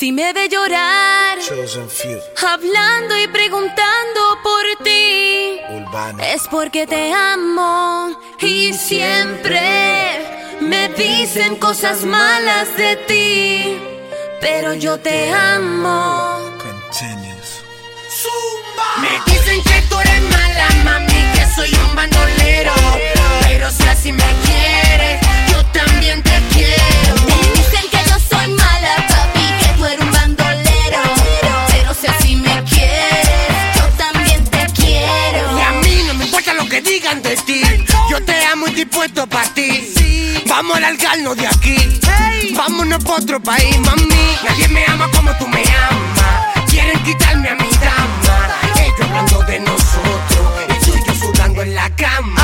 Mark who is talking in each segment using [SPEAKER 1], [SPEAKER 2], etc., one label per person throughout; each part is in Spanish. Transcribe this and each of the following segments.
[SPEAKER 1] Si me ve llorar, hablando y preguntando por ti,
[SPEAKER 2] Urbano.
[SPEAKER 1] es porque te amo. Y siempre me dicen cosas malas de ti, pero yo te amo.
[SPEAKER 2] Continues.
[SPEAKER 3] Me dicen que tú eres mala, mami, que soy un bandolero. Pero si así me quieres, yo también te quiero.
[SPEAKER 1] Me dicen que yo soy mala, papi, que tú eres un bandolero. Pero si así me quieres, yo también te quiero.
[SPEAKER 3] Y a mí no me importa lo que digan de ti, yo te amo y estoy puesto para ti. Vamos a largarnos de aquí, vámonos pa' otro país, mami. Nadie me ama como tú me amas. Quieren quitarme a mi dama, ellos hablando de nosotros y tú y yo sudando en la cama.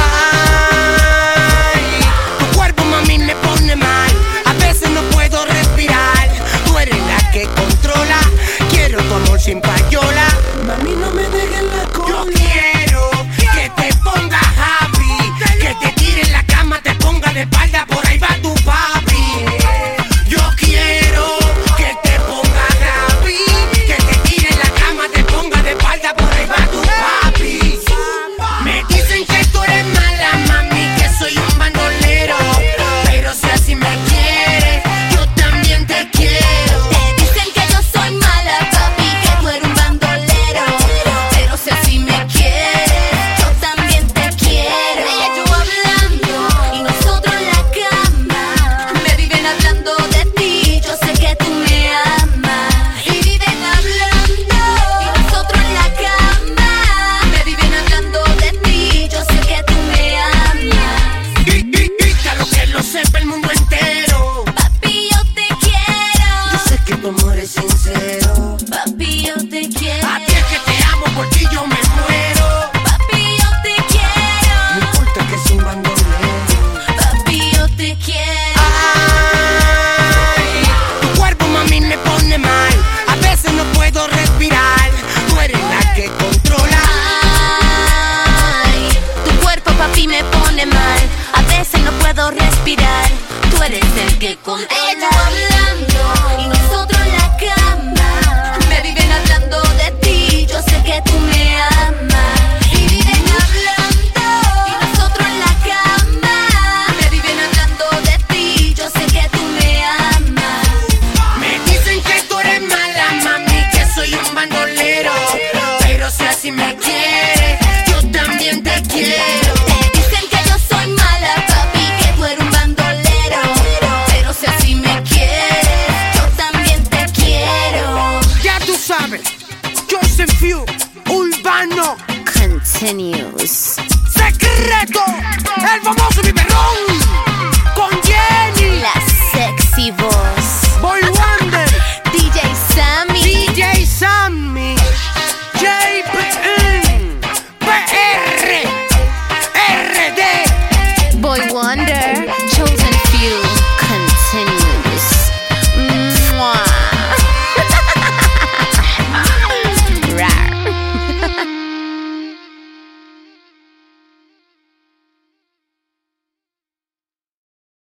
[SPEAKER 3] Ay, tu cuerpo, mami, me pone mal. A veces no puedo respirar. Tú eres la que controla. Quiero tu amor sin payola. Mami, no me dejes la cola. Yo quiero que te pongas happy, que te tire en la cama, te ponga de espalda, por ahí va tu papi. Yo quiero que te pongas happy, que te tire en la cama, te ponga de espalda, por ahí va tu papi. Me dicen que tú eres mala, mami, que soy un bandolero. Pero si así me quieres, yo también te quiero.
[SPEAKER 1] Te dicen que yo soy mala, papi, que tú eres un bandolero. Pero si así me quieres, yo también te quiero. Ella y yo hablando y nosotros en la cama. Me viven hablando de ti, yo sé que tú me amas. Y viven hablando y nosotros en la cama. Me viven hablando de ti, yo sé que tú me amas.
[SPEAKER 3] Y lo que lo sepa el mundo entero.
[SPEAKER 1] Papi, yo te quiero.
[SPEAKER 3] Yo sé que tu amor es sincero.
[SPEAKER 1] Papi, yo te quiero.
[SPEAKER 3] A ti es que te amo, por ti yo me muero.
[SPEAKER 1] Papi, yo te
[SPEAKER 3] No
[SPEAKER 1] quiero.
[SPEAKER 3] importa que sin bandolero.
[SPEAKER 1] Papi, yo te quiero.
[SPEAKER 3] Ay, tu cuerpo, mami, me pone mal. A veces no puedo respirar. Tú eres la que controla.
[SPEAKER 1] Ay, tu cuerpo, papi, me pone mal. A veces no puedo respirar. Tú eres el que controla. Ella hablando y nosotros en la cama. Me viven hablando de ti, yo sé que tú me amas. Y viven hablando y nosotros en la cama. Me viven hablando de ti, yo sé que tú me amas.
[SPEAKER 3] Me dicen que tú eres mala, mami, que soy un bandolero. Pero si así me quieres, yo también te quiero.
[SPEAKER 1] Te dicen que yo soy mala, papi, que tú eres un bandolero. Pero si así me quieres, yo también te quiero.
[SPEAKER 3] Ya tú sabes, Joseph Few, Urbano,
[SPEAKER 1] Continues.
[SPEAKER 3] Secreto, el famoso Viperro.